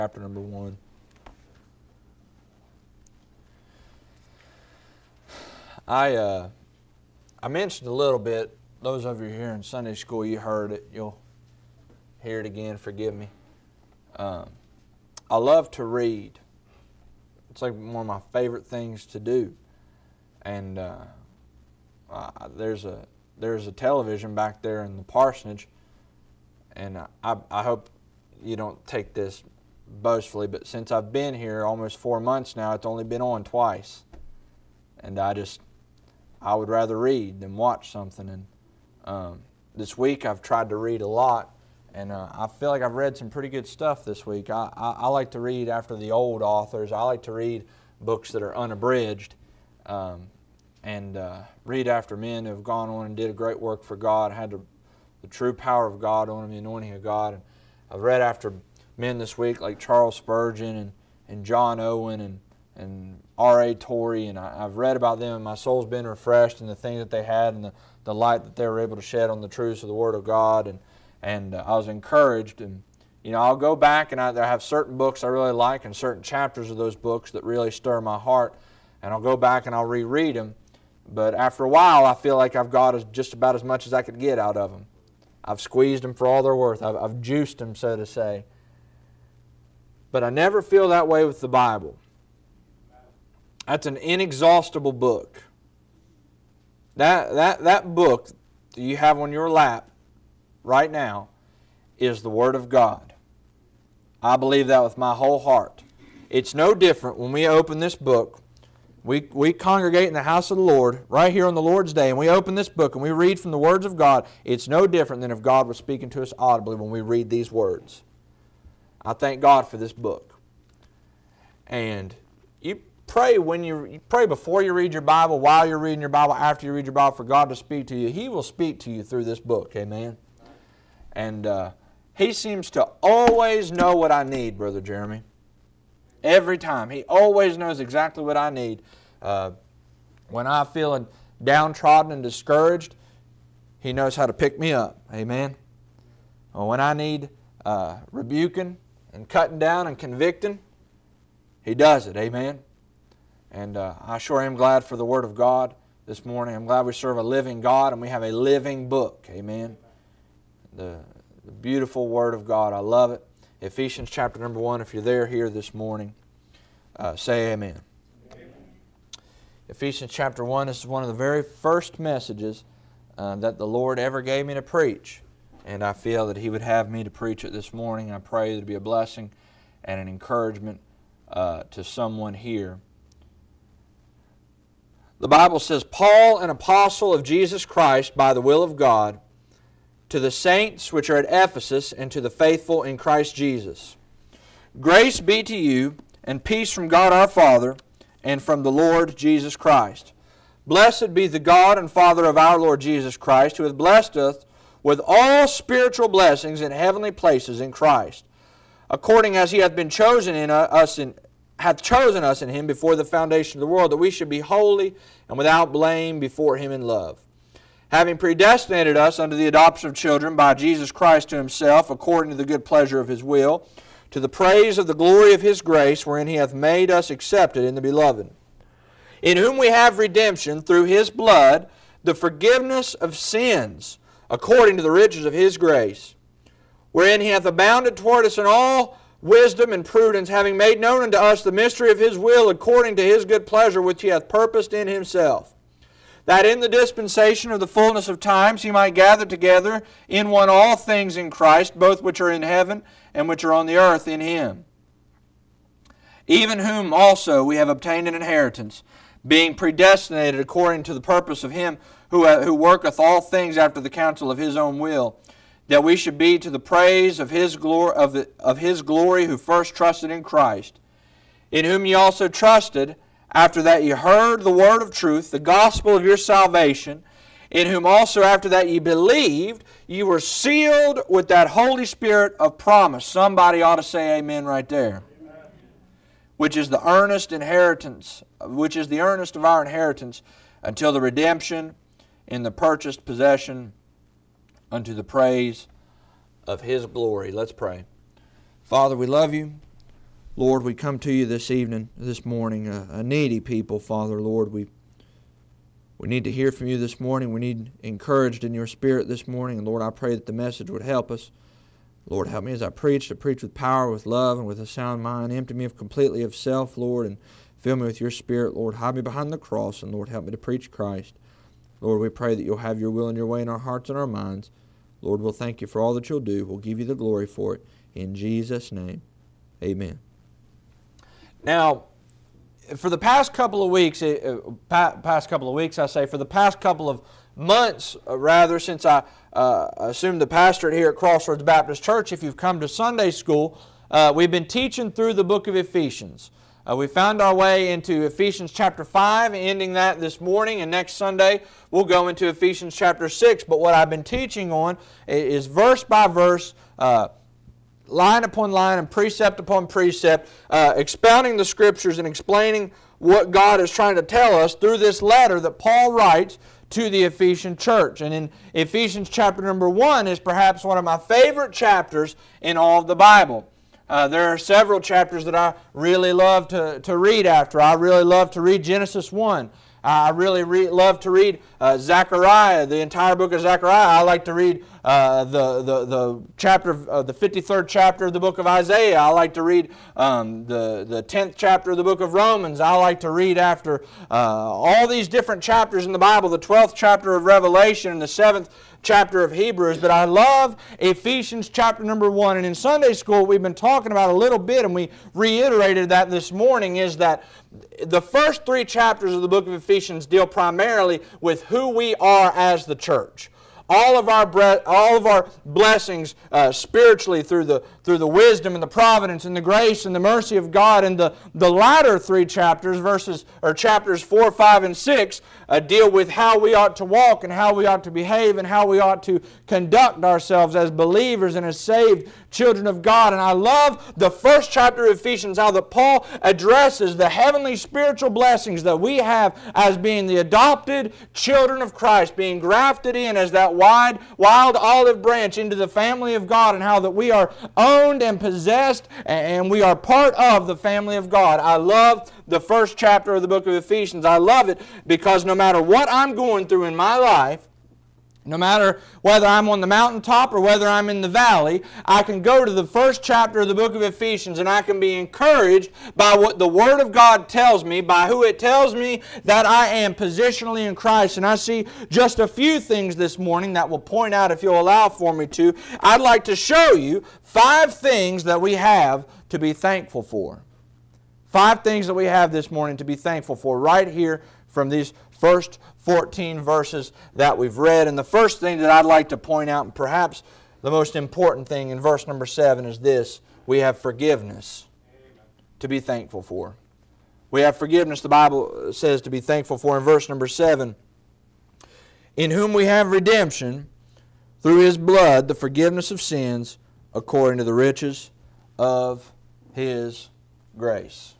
chapter number 1. I mentioned a little bit. Those of you here in Sunday school, you heard it. You'll hear it again. Forgive me. I love to read. It's like one of my favorite things to do. And there's a television back there in the parsonage, and I hope you don't take this boastfully, but since I've been here almost 4 months now, it's only been on twice. And I would rather read than watch something. And this week I've tried to read a lot, and I feel like I've read some pretty good stuff this week. I like to read after the old authors. I like to read books that are unabridged, and read after men who have gone on and did a great work for God, had the true power of God on them, the anointing of God. And I've read after men this week like Charles Spurgeon and John Owen and R.A. Torrey, and I've read about them, and my soul's been refreshed in the things that they had and the light that they were able to shed on the truths of the Word of God, and I was encouraged. And I'll go back, and I have certain books I really like and certain chapters of those books that really stir my heart, and I'll go back and I'll reread them. But after a while, I feel like I've got just about as much as I could get out of them. I've squeezed them for all they're worth. I've juiced them, so to say. But I never feel that way with the Bible. That's an inexhaustible book. That book that you have on your lap right now is the Word of God. I believe that with my whole heart. It's no different when we open this book. We congregate in the house of the Lord right here on the Lord's Day, and we open this book and we read from the words of God. It's no different than if God was speaking to us audibly when we read these words. I thank God for this book. And you pray you pray before you read your Bible, while you're reading your Bible, after you read your Bible, for God to speak to you. He will speak to you through this book. Amen. And He seems to always know what I need, Brother Jeremy. Every time. He always knows exactly what I need. When I'm feeling downtrodden and discouraged, He knows how to pick me up. Amen. Or when I need rebuking and cutting down and convicting, He does it. Amen. And I sure am glad for the Word of God this morning. I'm glad we serve a living God and we have a living book. Amen. The beautiful Word of God. I love it. Ephesians chapter number 1, if you're there here this morning, say amen. Amen. Ephesians chapter 1, this is one of the very first messages that the Lord ever gave me to preach. And I feel that He would have me to preach it this morning. I pray that it be a blessing and an encouragement to someone here. The Bible says, Paul, an apostle of Jesus Christ by the will of God, to the saints which are at Ephesus, and to the faithful in Christ Jesus. Grace be to you, and peace from God our Father, and from the Lord Jesus Christ. Blessed be the God and Father of our Lord Jesus Christ, who hath blessed us with all spiritual blessings in heavenly places in Christ, according as He hath been chosen hath chosen us in Him before the foundation of the world, that we should be holy and without blame before Him in love, having predestinated us unto the adoption of children by Jesus Christ to Himself, according to the good pleasure of His will, to the praise of the glory of His grace, wherein He hath made us accepted in the Beloved, in whom we have redemption through His blood, the forgiveness of sins, according to the riches of His grace, wherein He hath abounded toward us in all wisdom and prudence, having made known unto us the mystery of His will, according to His good pleasure, which He hath purposed in Himself, that in the dispensation of the fullness of times He might gather together in one all things in Christ, both which are in heaven and which are on the earth in Him. Even whom also we have obtained an inheritance, being predestinated according to the purpose of Him who worketh all things after the counsel of His own will, that we should be to the praise of His glory, who first trusted in Christ, in whom ye also trusted, after that ye heard the word of truth, the gospel of your salvation, in whom also after that ye believed, ye were sealed with that Holy Spirit of promise. Somebody ought to say amen right there. Amen. Which is the earnest inheritance, which is the earnest of our inheritance, until the redemption in the purchased possession, unto the praise of His glory. Let's pray. Father, we love You. Lord, we come to you this morning, a needy people, Father, Lord. We need to hear from you this morning. We need encouraged in your Spirit this morning. And Lord, I pray that the message would help us. Lord, help me as I preach to preach with power, with love, and with a sound mind. Empty me completely of self, Lord, and fill me with your Spirit. Lord, hide me behind the cross, and Lord, help me to preach Christ. Lord, we pray that you'll have your will and your way in our hearts and our minds. Lord, we'll thank you for all that you'll do. We'll give you the glory for it. In Jesus' name, amen. Now, for the past couple of weeks, for the past couple of months, since I assumed the pastorate here at Crossroads Baptist Church, if you've come to Sunday school, we've been teaching through the book of Ephesians. We found our way into Ephesians chapter 5, ending that this morning, and next Sunday we'll go into Ephesians chapter 6. But what I've been teaching on is verse by verse, line upon line and precept upon precept, expounding the Scriptures and explaining what God is trying to tell us through this letter that Paul writes to the Ephesian church. And in Ephesians chapter number 1 is perhaps one of my favorite chapters in all of the Bible. There are several chapters that I really love to read after. I really love to read Genesis 1. I really love to read Zechariah, the entire book of Zechariah. I like to read the chapter, the 53rd chapter of the book of Isaiah. I like to read the 10th chapter of the book of Romans. I like to read after all these different chapters in the Bible, the 12th chapter of Revelation and the 7th chapter of Hebrews. But I love Ephesians chapter number 1. And in Sunday school, we've been talking about a little bit, and we reiterated that this morning, is that the first 3 chapters of the book of Ephesians deal primarily with who we are as the church. All of our blessings spiritually through the wisdom and the providence and the grace and the mercy of God. And the latter 3 chapters, chapters 4, 5, and 6, deal with how we ought to walk and how we ought to behave and how we ought to conduct ourselves as believers and as saved children of God. And I love the first chapter of Ephesians, how that Paul addresses the heavenly spiritual blessings that we have as being the adopted children of Christ, being grafted in as that wild olive branch into the family of God, and how that we are owned and possessed and we are part of the family of God. I love the first chapter of the book of Ephesians. I love it because no matter what I'm going through in my life, no matter whether I'm on the mountaintop or whether I'm in the valley, I can go to the first chapter of the book of Ephesians and I can be encouraged by what the Word of God tells me, by who it tells me that I am positionally in Christ. And I see just a few things this morning that will point out, if you'll allow for me to. I'd like to show you 5 things that we have to be thankful for. 5 things that we have this morning to be thankful for right here from these first 14 verses that we've read. And the first thing that I'd like to point out, and perhaps the most important thing in verse number 7, is this: we have forgiveness to be thankful for. We have forgiveness, the Bible says, to be thankful for in verse number 7. In whom we have redemption through His blood, the forgiveness of sins, according to the riches of His grace.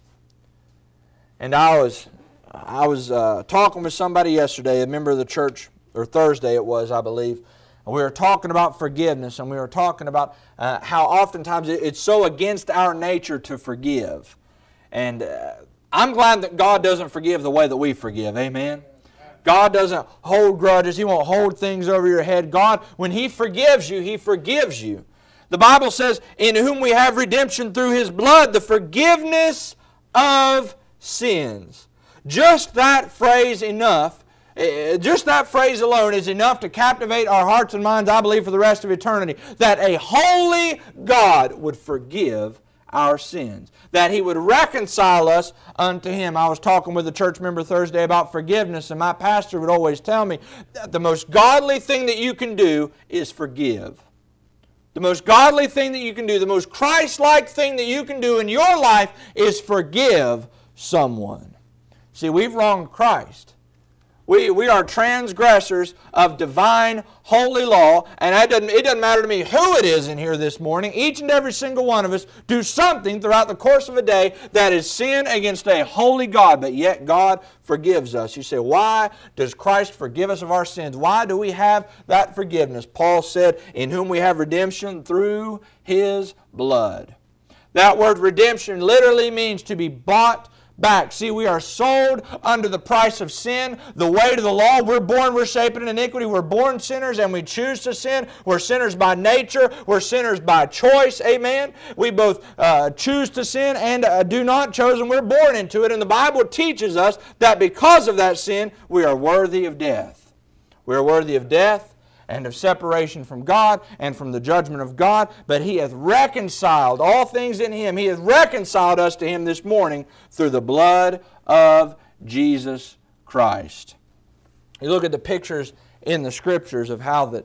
And I was talking with somebody yesterday, a member of the church, or Thursday it was, I believe, and we were talking about forgiveness, and we were talking about how oftentimes it's so against our nature to forgive. And I'm glad that God doesn't forgive the way that we forgive. Amen? God doesn't hold grudges. He won't hold things over your head. God, when He forgives you, He forgives you. The Bible says, in whom we have redemption through His blood, the forgiveness of sins. Just that phrase enough, just that phrase alone is enough to captivate our hearts and minds, I believe, for the rest of eternity. That a holy God would forgive our sins. That He would reconcile us unto Him. I was talking with a church member Thursday about forgiveness, and my pastor would always tell me that the most godly thing that you can do is forgive. The most godly thing that you can do, the most Christ-like thing that you can do in your life is forgive someone. See, we've wronged Christ. We are transgressors of divine, holy law, and it doesn't matter to me who it is in here this morning. Each and every single one of us do something throughout the course of a day that is sin against a holy God, but yet God forgives us. You say, why does Christ forgive us of our sins? Why do we have that forgiveness? Paul said, in whom we have redemption through His blood. That word redemption literally means to be bought back. See, we are sold under the price of sin, the weight of the law. We're born, we're shaped in iniquity. We're born sinners and we choose to sin. We're sinners by nature. We're sinners by choice. Amen. We both choose to sin and do not choose, and we're born into it. And the Bible teaches us that because of that sin, we are worthy of death. We are worthy of death and of separation from God and from the judgment of God. But He hath reconciled all things in Him. He hath reconciled us to Him this morning through the blood of Jesus Christ. You look at the pictures in the Scriptures of how that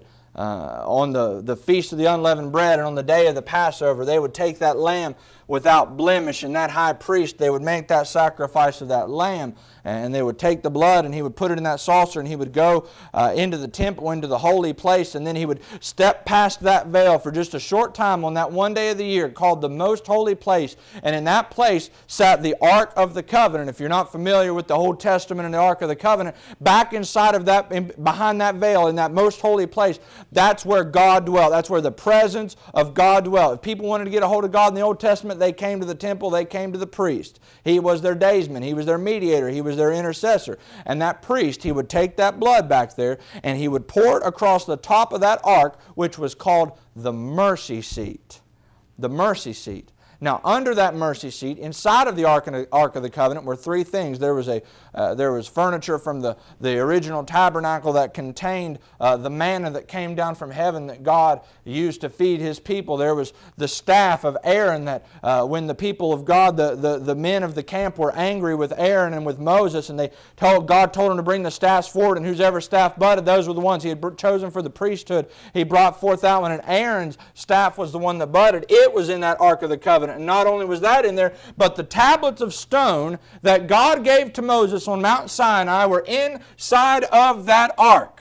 on the Feast of the Unleavened Bread and on the day of the Passover, they would take that lamb without blemish, and that high priest, they would make that sacrifice of that lamb, and they would take the blood and he would put it in that saucer, and he would go into the temple, into the holy place, and then he would step past that veil for just a short time on that one day of the year called the most holy place. And in that place sat the Ark of the Covenant. If you're not familiar with the Old Testament and the Ark of the Covenant, back inside of that, behind that veil, in that most holy place, that's where God dwelt. That's where the presence of God dwelt. If people wanted to get a hold of God in the Old Testament, they came to the temple, they came to the priest. He was their daysman, he was their mediator, he was their intercessor. And that priest, he would take that blood back there and he would pour it across the top of that ark, which was called the mercy seat. The mercy seat. Now, under that mercy seat, inside of the Ark of the Covenant were three things. There was furniture from the original tabernacle that contained the manna that came down from heaven that God used to feed His people. There was the staff of Aaron that when the people of God, the men of the camp were angry with Aaron and with Moses, and God told them to bring the staffs forward, and whosever staff budded, those were the ones He had chosen for the priesthood. He brought forth that one, and Aaron's staff was the one that budded. It was in that Ark of the Covenant. And not only was that in there, but the tablets of stone that God gave to Moses on Mount Sinai were inside of that ark,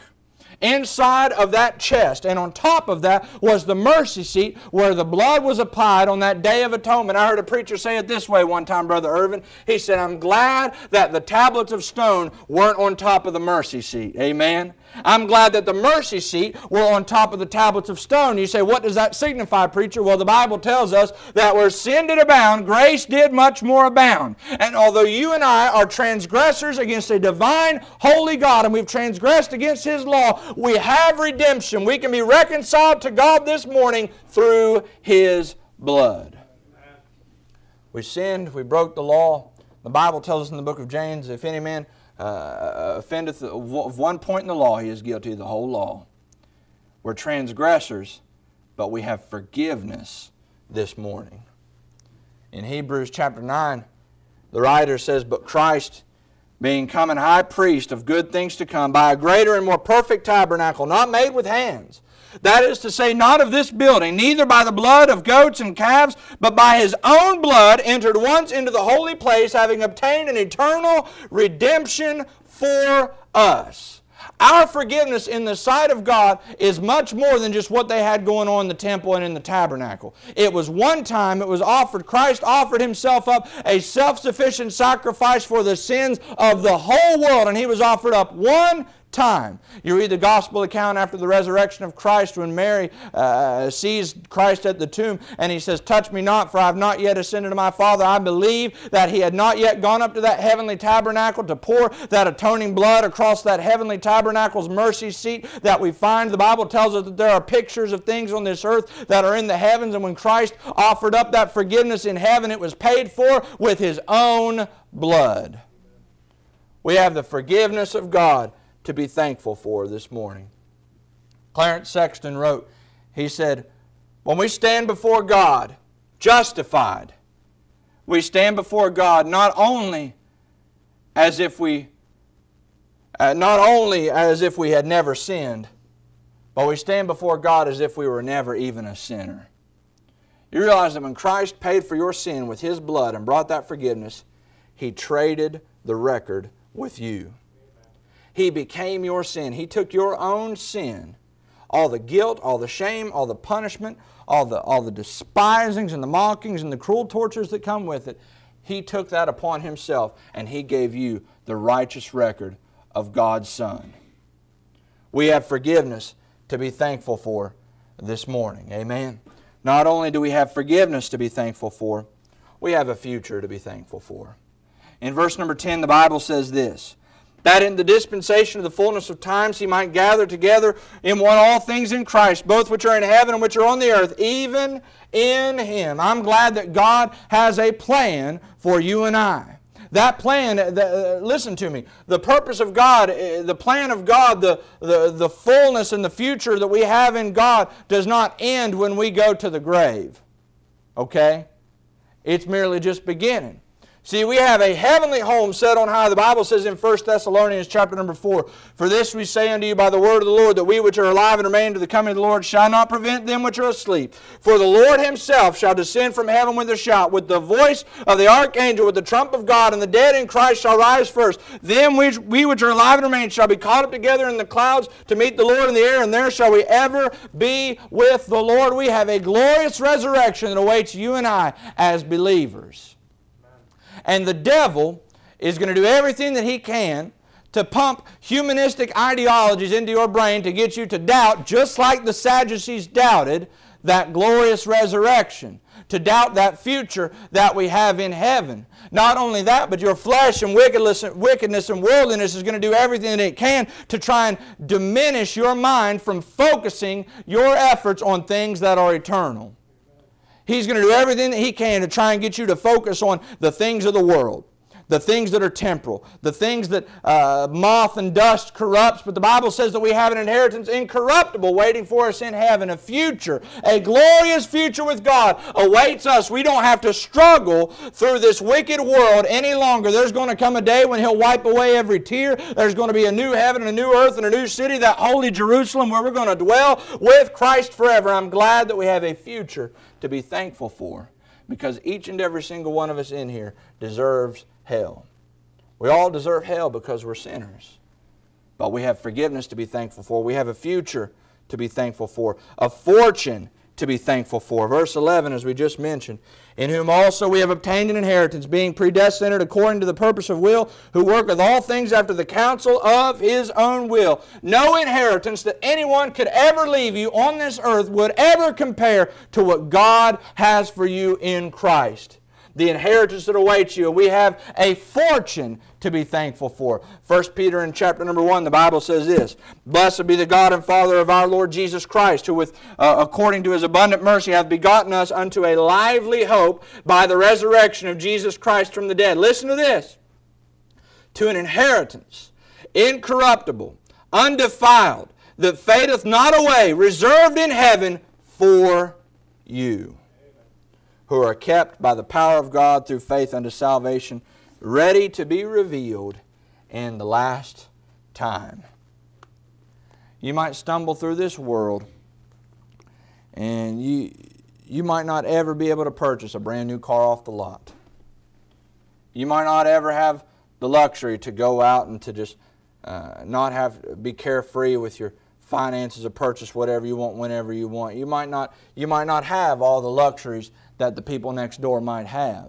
inside of that chest. And on top of that was the mercy seat where the blood was applied on that Day of Atonement. I heard a preacher say it this way one time, Brother Irvin. He said, I'm glad that the tablets of stone weren't on top of the mercy seat. Amen. I'm glad that the mercy seat were on top of the tablets of stone. You say, what does that signify, preacher? Well, the Bible tells us that where sin did abound, grace did much more abound. And although you and I are transgressors against a divine, holy God, and we've transgressed against His law, we have redemption. We can be reconciled to God this morning through His blood. We sinned, we broke the law. The Bible tells us in the book of James, if any man offendeth of one point in the law, he is guilty of the whole law. We're transgressors, but we have forgiveness this morning. In Hebrews chapter 9, the writer says, but Christ, being come an high priest of good things to come, by a greater and more perfect tabernacle, not made with hands, that is to say, not of this building, neither by the blood of goats and calves, but by His own blood, entered once into the holy place, having obtained an eternal redemption for us. Our forgiveness in the sight of God is much more than just what they had going on in the temple and in the tabernacle. It was one time, it was offered. Christ offered Himself up a self-sufficient sacrifice for the sins of the whole world, and He was offered up one time. You read the gospel account after the resurrection of Christ when Mary sees Christ at the tomb and He says, touch me not, for I have not yet ascended to my Father. I believe that He had not yet gone up to that heavenly tabernacle to pour that atoning blood across that heavenly tabernacle's mercy seat that we find. The Bible tells us that there are pictures of things on this earth that are in the heavens, and when Christ offered up that forgiveness in heaven, it was paid for with His own blood. We have the forgiveness of God to be thankful for this morning. Clarence Sexton wrote, he said, when we stand before God justified, we stand before God not only as if we had never sinned, but we stand before God as if we were never even a sinner. You realize that when Christ paid for your sin with His blood and brought that forgiveness, He traded the record with you. He became your sin. He took your own sin, all the guilt, all the shame, all the punishment, all the despisings and the mockings and the cruel tortures that come with it. He took that upon Himself, and He gave you the righteous record of God's Son. We have forgiveness to be thankful for this morning. Amen. not only do we have forgiveness to be thankful for, we have a future to be thankful for. In verse number 10, the Bible says this, that in the dispensation of the fullness of times He might gather together in one all things in Christ, both which are in heaven and which are on the earth, even in Him. I'm glad that God has a plan for you and I. That plan, listen to me, the purpose of God, the plan of God, the fullness and the future that we have in God does not end when we go to the grave. Okay? It's merely just beginning. See, we have a heavenly home set on high. The Bible says in 1 Thessalonians chapter number 4, for this we say unto you by the word of the Lord, that we which are alive and remain to the coming of the Lord shall not prevent them which are asleep. For the Lord Himself shall descend from heaven with a shout, with the voice of the archangel, with the trump of God, and the dead in Christ shall rise first. Then we which are alive and remain shall be caught up together in the clouds to meet the Lord in the air, and there shall we ever be with the Lord. We have a glorious resurrection that awaits you and I as believers. And the devil is going to do everything that he can to pump humanistic ideologies into your brain to get you to doubt, just like the Sadducees doubted, that glorious resurrection, to doubt that future that we have in heaven. Not only that, but your flesh and wickedness and worldliness is going to do everything that it can to try and diminish your mind from focusing your efforts on things that are eternal. He's going to do everything that he can to try and get you to focus on the things of the world, the things that are temporal, the things that moth and dust corrupts. But the Bible says that we have an inheritance incorruptible waiting for us in heaven. A future, a glorious future with God awaits us. We don't have to struggle through this wicked world any longer. There's going to come a day when He'll wipe away every tear. There's going to be a new heaven and a new earth and a new city, that holy Jerusalem, where we're going to dwell with Christ forever. I'm glad that we have a future to be thankful for, because each and every single one of us in here deserves hell. We all deserve hell because we're sinners. But we have forgiveness to be thankful for. We have a future to be thankful for. A fortune to be thankful for. Verse 11, as we just mentioned, in whom also we have obtained an inheritance, being predestinated according to the purpose of will, who worketh all things after the counsel of His own will. No inheritance that anyone could ever leave you on this earth would ever compare to what God has for you in Christ. The inheritance that awaits you. We have a fortune to be thankful for. 1 Peter in chapter number 1, the Bible says this, blessed be the God and Father of our Lord Jesus Christ, who with according to His abundant mercy hath begotten us unto a lively hope by the resurrection of Jesus Christ from the dead. Listen to this. To an inheritance, incorruptible, undefiled, that fadeth not away, reserved in heaven for you, who are kept by the power of God through faith unto salvation, ready to be revealed in the last time. You might stumble through this world, and you might not ever be able to purchase a brand new car off the lot. You might not ever have the luxury to go out and to just be carefree with your finances or purchase whatever you want whenever you want. You might not have all the luxuries that the people next door might have.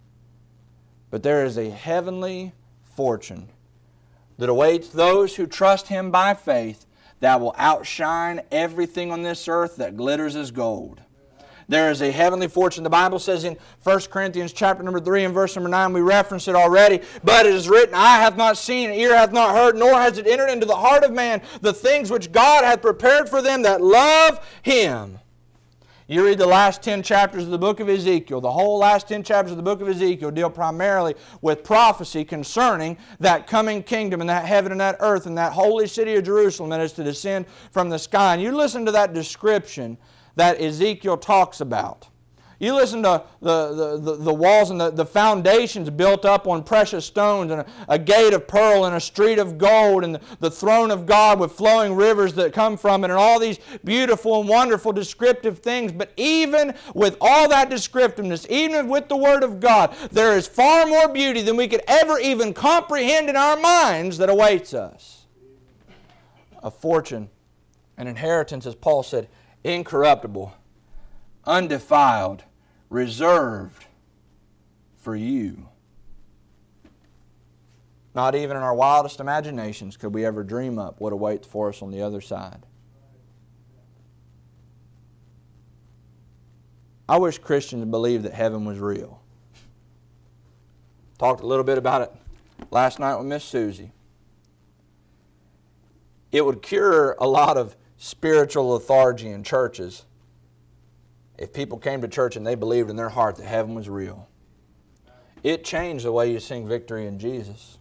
But there is a heavenly fortune that awaits those who trust Him by faith that will outshine everything on this earth that glitters as gold. There is a heavenly fortune. The Bible says in 1 Corinthians chapter number 3 and verse number 9, we referenced it already, but it is written, eye hath not seen, ear hath not heard, nor has it entered into the heart of man the things which God hath prepared for them that love Him. You read the last 10 chapters of the book of Ezekiel. The whole last 10 chapters of the book of Ezekiel deal primarily with prophecy concerning that coming kingdom and that heaven and that earth and that holy city of Jerusalem that is to descend from the sky. And you listen to that description that Ezekiel talks about. You listen to the walls and the foundations built up on precious stones, and a gate of pearl and a street of gold, and the throne of God with flowing rivers that come from it, and all these beautiful and wonderful descriptive things. But even with all that descriptiveness, even with the Word of God, there is far more beauty than we could ever even comprehend in our minds that awaits us. A fortune, an inheritance, as Paul said, incorruptible, undefiled, reserved for you. Not even in our wildest imaginations could we ever dream up what awaits for us on the other side. I wish Christians believed that heaven was real. Talked a little bit about it last night with Miss Susie. It would cure a lot of spiritual lethargy in churches if people came to church and they believed in their heart that heaven was real. It changed the way you sing Victory in Jesus.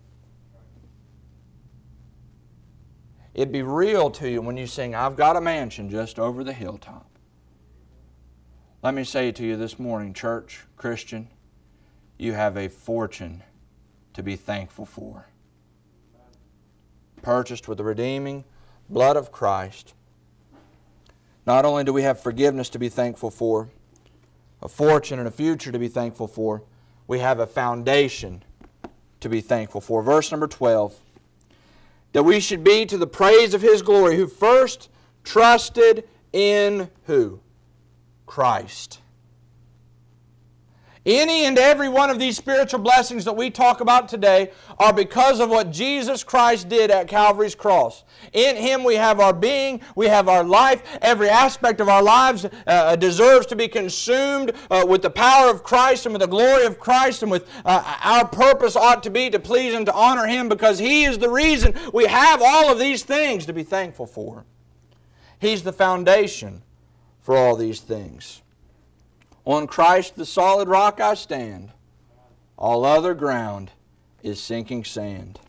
It'd be real to you when you sing, I've got a mansion just over the hilltop. Let me say to you this morning, church, Christian, you have a fortune to be thankful for. Purchased with the redeeming blood of Christ. Not only do we have forgiveness to be thankful for, a fortune and a future to be thankful for, we have a foundation to be thankful for. Verse number 12. That we should be to the praise of His glory, who first trusted in who? Christ. Any and every one of these spiritual blessings that we talk about today are because of what Jesus Christ did at Calvary's cross. In Him we have our being, we have our life. Every aspect of our lives deserves to be consumed with the power of Christ and with the glory of Christ, and with our purpose ought to be to please and to honor Him, because He is the reason we have all of these things to be thankful for. He's the foundation for all these things. On Christ the solid rock I stand. All other ground is sinking sand.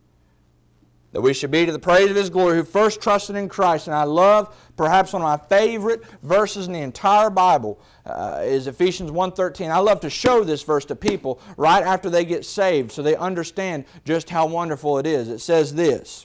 That we should be to the praise of His glory, who first trusted in Christ. And I love, perhaps one of my favorite verses in the entire Bible is Ephesians 1:13. I love to show this verse to people right after they get saved so they understand just how wonderful it is. It says this,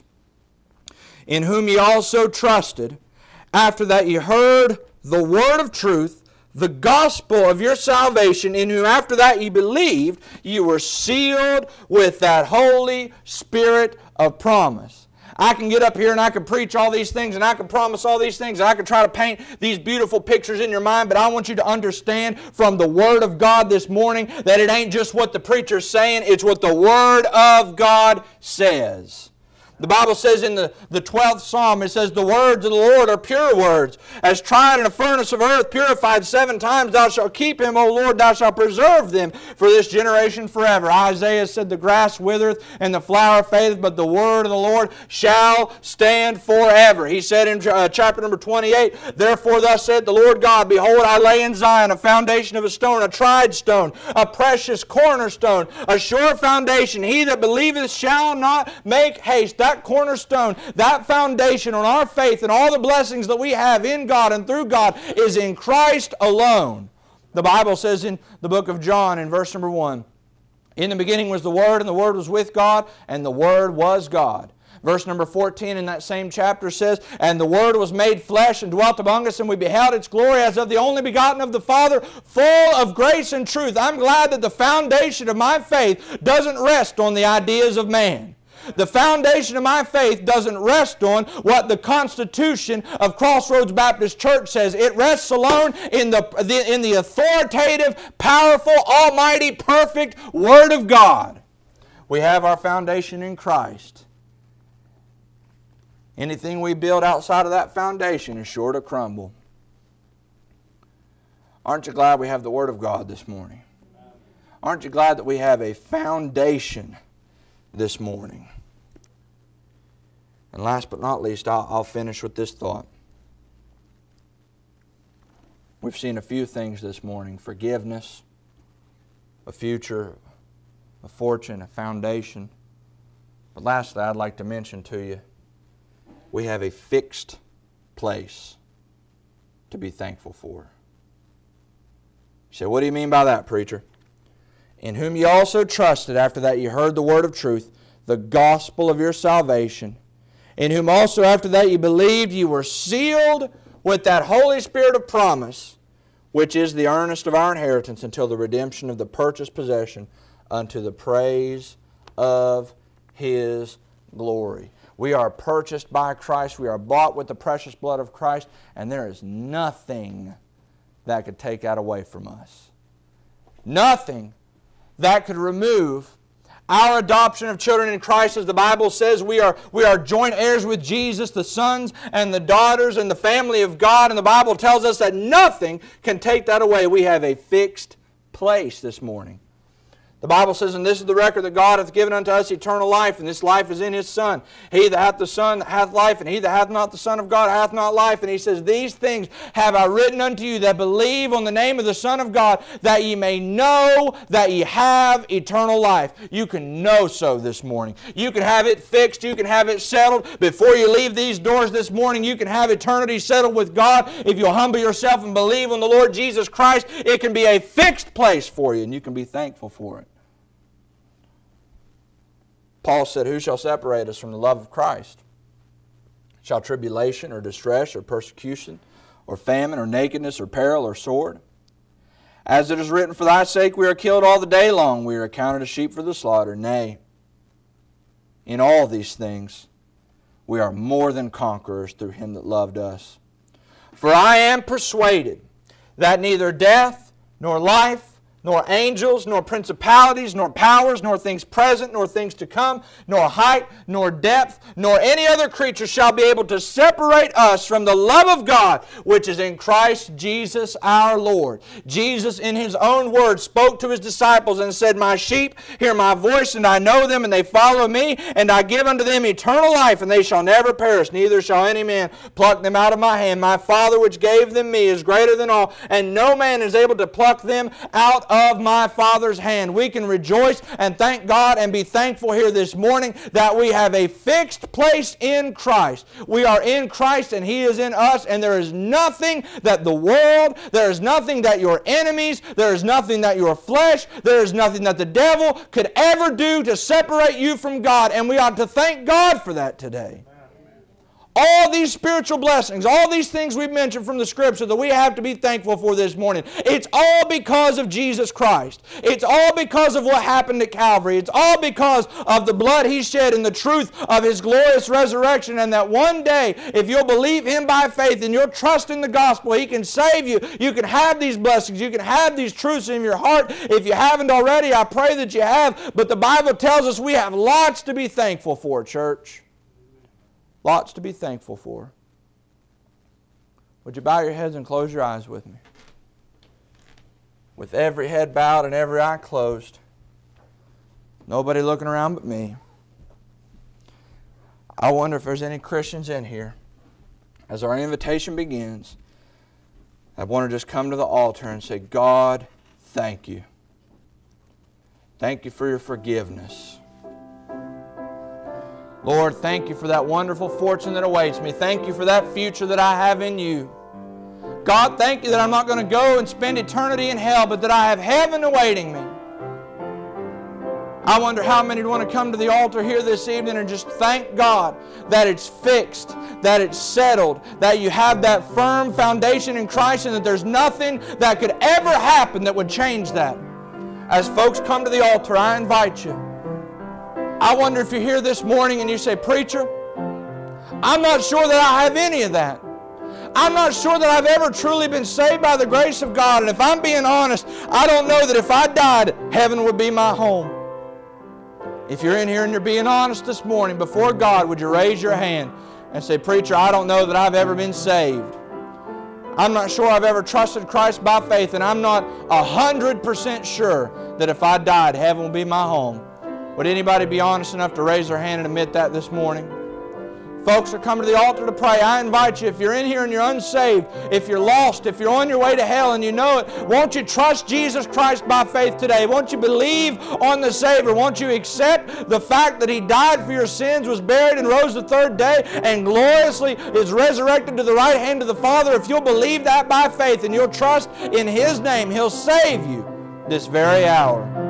in whom ye also trusted, after that ye heard the word of truth, the gospel of your salvation, in whom after that ye believed, ye were sealed with that Holy Spirit of promise. I can get up here and I can preach all these things and I can promise all these things and I can try to paint these beautiful pictures in your mind, but I want you to understand from the Word of God this morning that it ain't just what the preacher's saying, it's what the Word of God says. The Bible says in the 12th Psalm, it says, the words of the Lord are pure words. As tried in a furnace of earth, purified 7 times, thou shalt keep him, O Lord, thou shalt preserve them for this generation forever. Isaiah said, the grass withereth and the flower fadeth, but the word of the Lord shall stand forever. He said in chapter number 28, therefore thus said the Lord God, behold, I lay in Zion a foundation of a stone, a tried stone, a precious cornerstone, a sure foundation. He that believeth shall not make haste. That cornerstone, that foundation on our faith and all the blessings that we have in God and through God is in Christ alone. The Bible says in the book of John in verse number 1, in the beginning was the Word, and the Word was with God, and the Word was God. Verse number 14 in that same chapter says, and the Word was made flesh and dwelt among us, and we beheld its glory as of the only begotten of the Father, full of grace and truth. I'm glad that the foundation of my faith doesn't rest on the ideas of man. The foundation of my faith doesn't rest on what the Constitution of Crossroads Baptist Church says. It rests alone in the authoritative, powerful, almighty, perfect Word of God. We have our foundation in Christ. Anything we build outside of that foundation is sure to crumble. Aren't you glad we have the Word of God this morning? Aren't you glad that we have a foundation this morning? And last but not least, I'll finish with this thought. We've seen a few things this morning. Forgiveness, a future, a fortune, a foundation. But lastly, I'd like to mention to you, we have a fixed place to be thankful for. You say, what do you mean by that, preacher? In whom ye also trusted, after that ye heard the word of truth, the gospel of your salvation, in whom also after that ye believed, ye were sealed with that Holy Spirit of promise, which is the earnest of our inheritance until the redemption of the purchased possession unto the praise of His glory. We are purchased by Christ. We are bought with the precious blood of Christ, and there is nothing that could take that away from us. Nothing that could remove Our adoption of children in Christ, as the Bible says, we are joint heirs with Jesus, the sons and the daughters and the family of God. And the Bible tells us that nothing can take that away. We have a fixed place this morning. The Bible says, and this is the record that God hath given unto us eternal life, and this life is in His Son. He that hath the Son hath life, and he that hath not the Son of God hath not life. And He says, these things have I written unto you that believe on the name of the Son of God, that ye may know that ye have eternal life. You can know so this morning. You can have it fixed. You can have it settled. Before you leave these doors this morning, you can have eternity settled with God. If you'll humble yourself and believe on the Lord Jesus Christ, it can be a fixed place for you, and you can be thankful for it. Paul said, who shall separate us from the love of Christ? Shall tribulation or distress or persecution or famine or nakedness or peril or sword? As it is written, for thy sake we are killed all the day long. We are accounted as sheep for the slaughter. Nay, in all these things we are more than conquerors through Him that loved us. For I am persuaded that neither death nor life, nor angels, nor principalities, nor powers, nor things present, nor things to come, nor height, nor depth, nor any other creature shall be able to separate us from the love of God, which is in Christ Jesus our Lord. Jesus, in His own words, spoke to His disciples and said, my sheep hear my voice, and I know them, and they follow me, and I give unto them eternal life, and they shall never perish, neither shall any man pluck them out of my hand. My Father which gave them me is greater than all, and no man is able to pluck them out of my Father's hand. We can rejoice and thank God and be thankful here this morning that we have a fixed place in Christ. We are in Christ and He is in us, and there is nothing that the world, there is nothing that your enemies, there is nothing that your flesh, there is nothing that the devil could ever do to separate you from God, and we ought to thank God for that today. All these spiritual blessings, all these things we've mentioned from the Scripture that we have to be thankful for this morning, it's all because of Jesus Christ. It's all because of what happened at Calvary. It's all because of the blood He shed and the truth of His glorious resurrection, and that one day, if you'll believe Him by faith and you'll trust in the gospel, He can save you. You can have these blessings. You can have these truths in your heart. If you haven't already, I pray that you have. But the Bible tells us we have lots to be thankful for, church. Lots to be thankful for. Would you bow your heads and close your eyes with me? With every head bowed and every eye closed. Nobody looking around but me. I wonder if there's any Christians in here, as our invitation begins, that want to just come to the altar and say, God, thank you. Thank you for your forgiveness. Lord, thank you for that wonderful fortune that awaits me. Thank you for that future that I have in you. God, thank you that I'm not going to go and spend eternity in hell, but that I have heaven awaiting me. I wonder how many would want to come to the altar here this evening and just thank God that it's fixed, that it's settled, that you have that firm foundation in Christ, and that there's nothing that could ever happen that would change that. As folks come to the altar, I invite you. I wonder if you're here this morning and you say, Preacher, I'm not sure that I have any of that. I'm not sure that I've ever truly been saved by the grace of God. And if I'm being honest, I don't know that if I died, heaven would be my home. If you're in here and you're being honest this morning before God, would you raise your hand and say, Preacher, I don't know that I've ever been saved. I'm not sure I've ever trusted Christ by faith, and I'm not 100% sure that if I died, heaven will be my home. Would anybody be honest enough to raise their hand and admit that this morning? Folks are coming to the altar to pray. I invite you, if you're in here and you're unsaved, if you're lost, if you're on your way to hell and you know it, won't you trust Jesus Christ by faith today? Won't you believe on the Savior? Won't you accept the fact that He died for your sins, was buried, and rose the third day, and gloriously is resurrected to the right hand of the Father? If you'll believe that by faith and you'll trust in His name, He'll save you this very hour.